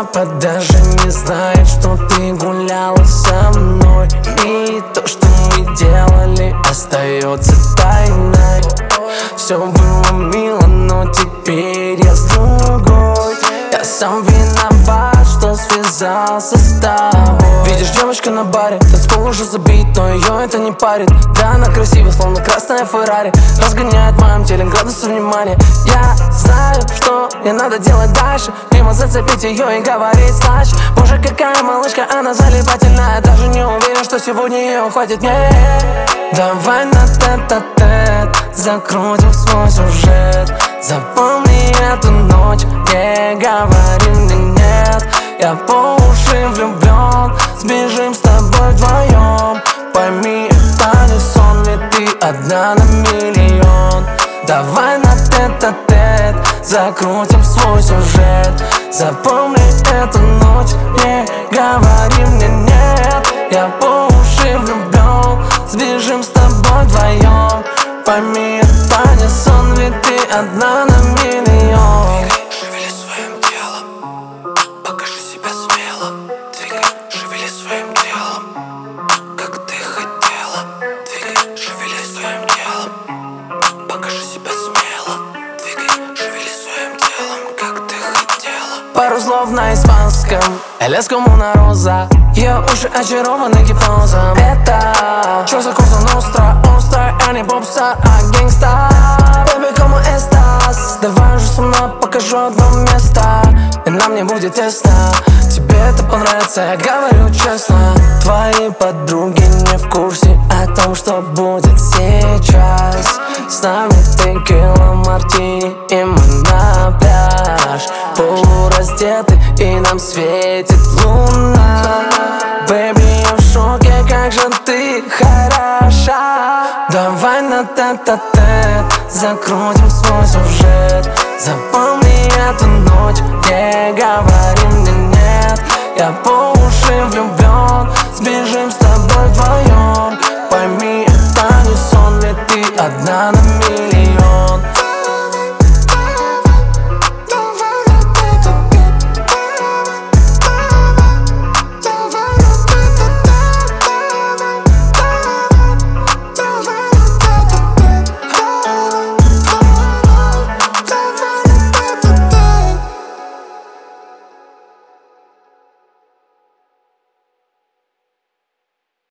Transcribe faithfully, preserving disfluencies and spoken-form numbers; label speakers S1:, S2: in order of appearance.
S1: папа даже не знает, что ты гуляла со мной. И то, что мы делали, остается тайной. Все было мило, но теперь я с другой. Я сам виноват, что связался с тобой. Видишь, девочка на баре, танцпол уже забит, но ее это не парит. Да, она красива, словно красная Феррари, разгоняет в моем теле градусы внимания. Я знаю, что мне надо делать дальше, мимо зацепить ее и говорить слаще. Боже, какая малышка, она залипательная. Даже не уверен, что сегодня ее хватит мне. Давай на тет-а-тет закрутим свой сюжет. Запомни эту ночь, не говори мне нет. Я по уши влюблен, сбежим с тобой вдвоем. Пойми, это не сон, ведь ты одна на миллион. Давай на тет-а-тет закрутим свой сюжет. Запомни эту ночь, не говори мне нет. Я по уши влюблен, сбежим с тобой вдвоем. Пойми, это не сон, ведь ты одна на миллион.
S2: Шевели своим телом, покажи себя смело. Двигай, шевели своим телом, как ты хотела. Двигай, шевели своим телом, покажи себя смело. Двигай, шевели своим телом, как ты хотела.
S1: Пару слов на испанском, эль como una rosa. Ее уши очарованы гипнозом. Это чё за cosa nostra, остра, а не попса, а гангста. Baby, como estás? Давай уже со мной покажу одно место, и нам не будет тесно. Тебе это понравится, я говорю честно. Твои подруги не в курсе о том, что будет сейчас. С нами текила, мартини, и мы на пляж. Полураздеты, и нам светит луна. Бэйби, я в шоке, как же ты хороша. Давай на тет-а-тет закрутим свой сюжет. Запомни эту ночь, не говори мне нет. Я по уши влюблен, сбежим с тобой вдвоем.